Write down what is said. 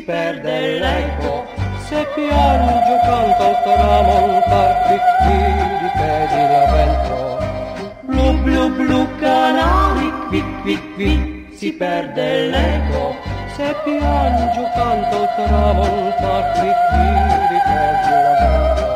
perde l'eco, se piango canto al tramontar, qui ripeti la vento. Blu blu blu canali, qui si perde l'eco, se piango canto al tramontar, qui ripeti la vento.